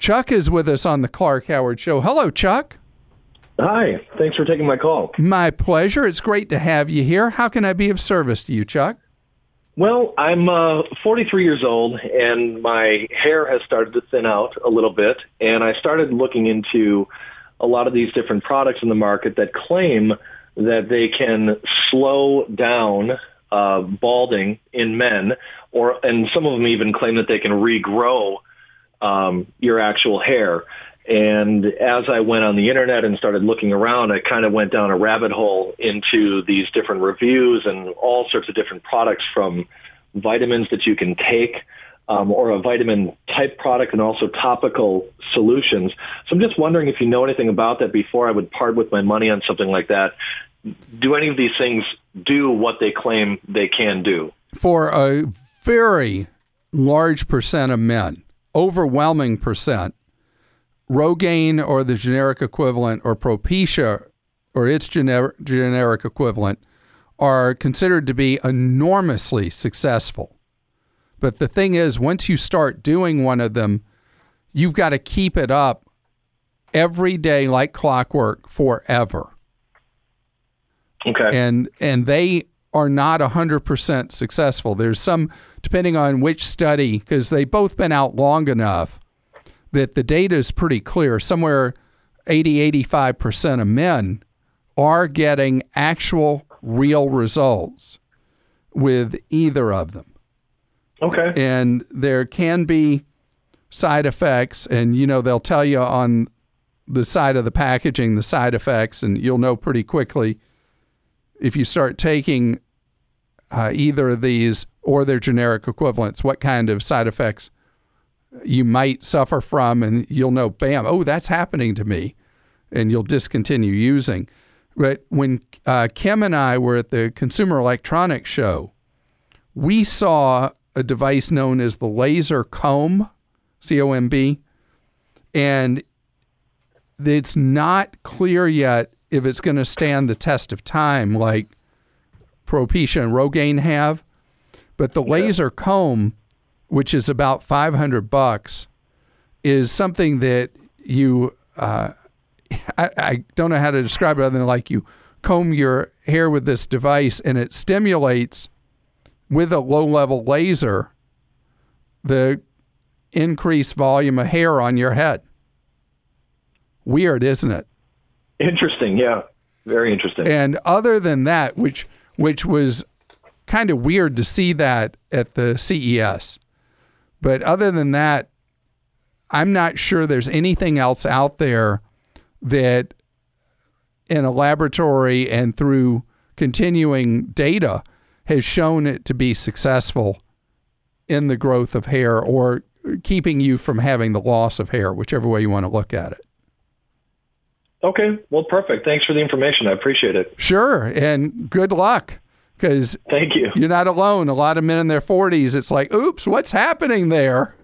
Chuck is with us on the Clark Howard Show. Hello, Chuck. Hi. Thanks for taking my call. My pleasure. It's great to have you here. How can I be of service to you, Chuck? Well, I'm 43 years old, and my hair has started to thin out a little bit, and I started looking into a lot of these different products in the market that claim that they can slow down balding in men, and some of them even claim that they can regrow your actual hair. And as I went on the internet and started looking around, I kind of went down a rabbit hole into these different reviews and all sorts of different products, from vitamins that you can take or a vitamin type product, and also topical solutions. So I'm just wondering if you know anything about that before I would part with my money on something like that. Do any of these things do what they claim they can do? For a very large percent of men, overwhelming percent, Rogaine or the generic equivalent, or Propecia or its generic equivalent, are considered to be enormously successful. But the thing is, once you start doing one of them, you've got to keep it up every day like clockwork forever. Okay. And they are not 100% successful. There's some, depending on which study, because they've both been out long enough that the data is pretty clear. Somewhere 80-85% of men are getting actual real results with either of them. Okay. And there can be side effects, and they'll tell you on the side of the packaging the side effects, and you'll know pretty quickly if you start taking either of these or their generic equivalents what kind of side effects you might suffer from, and you'll know, bam, oh, that's happening to me, and you'll discontinue using. But when Kim and I were at the Consumer Electronics Show, we saw a device known as the laser comb, C-O-M-B, and it's not clear yet if it's going to stand the test of time like Propecia and Rogaine have, but the laser comb, which is about $500, is something that you, I don't know how to describe it other than like you comb your hair with this device, and it stimulates with a low-level laser the increased volume of hair on your head. Weird, isn't it? Interesting, yeah. Very interesting. And other than that, which was kind of weird to see that at the CES, but other than that, I'm not sure there's anything else out there that in a laboratory and through continuing data has shown it to be successful in the growth of hair or keeping you from having the loss of hair, whichever way you want to look at it. Okay, well, perfect. Thanks for the information. I appreciate it. Sure, and good luck. Because thank you. You're not alone. A lot of men in their 40s, it's like, oops, what's happening there?